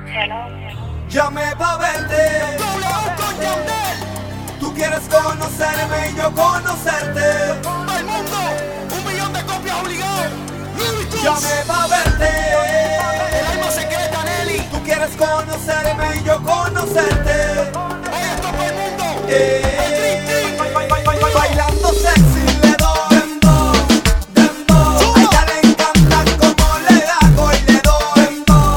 Llamé pa' verte. Tú quieres conocerme y yo conocerte. Todo el mundo, 1.000.000 de copias obligado. Llamé pa' verte. El alma secreta, Nelly. Tú quieres conocerme y yo conocerte. Oye, esto todo el mundo. Bailando sexy le doy dembow, dembow. A ella le encanta como le hago y le doy dembow,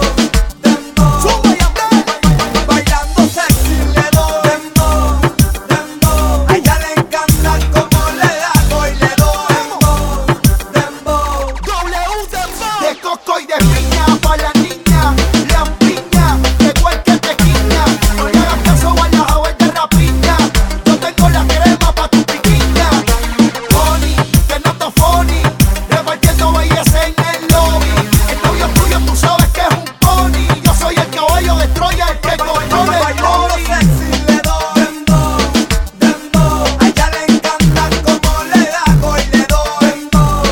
dembow. Bailando sexy le doy dembow, dembow. A ella le encanta como le hago y le doy dembow, dembow. W dembow. De coco y de piña pa' la niña, la piña, de cualquier tequila. No le hagas caso a la joven de rapiña. Yo tengo la crema pa' tu piquiña. Funny, que no te funny, repartiendo belleza en el lobby. El novio tuyo tú sabes que es un pony. Yo soy el caballo de Troya, el que controla el Bailando pony. sexy le doy dembow, dembow. A ella le encanta como le hago y le doy dembow,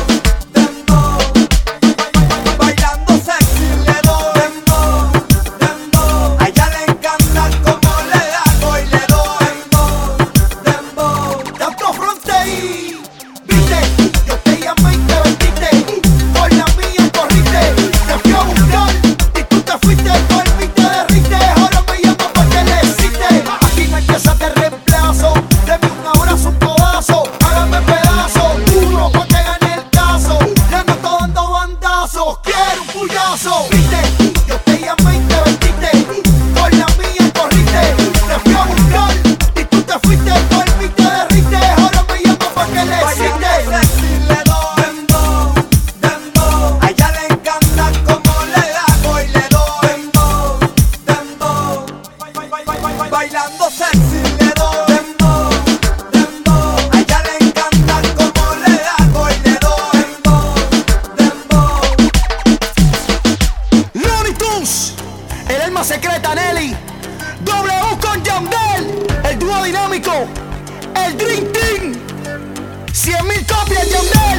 dembow. Bailando sexy le doy dembow, dembow. A ella le encanta como le hago y le doy dembow, dembow. Tanto fronte y viste, yo te llamé y te vestiste, por la mía corriste, te fui a buscar y tú te fuiste, por mí te derrite, ahora me llamas pa' que le hiciste, aquí no hay piezas de reemplazo, deme un abrazo, un codazo, hágame pedazo, uno pa' que gane el caso, ya no estoy dando bandazos, quiero un puyazo, viste, yo te llamé y te vestiste, por la mía corriste, te fui a buscar y tú te fuiste, por mí te derrite, ahora me llamas pa' que le Bailando hiciste. sexy le doy dembow, dembow. A ella le encanta como le hago y le doy dembow, dembow. Bailando sexy le doy dembow, dembow. A ella le encanta como le hago y le doy dembow, dembow. Looney Tunes, el alma secreta, Nelly. W con Yandel, el dúo dinámico, el Dream Team. 100.000 copias, Yandel.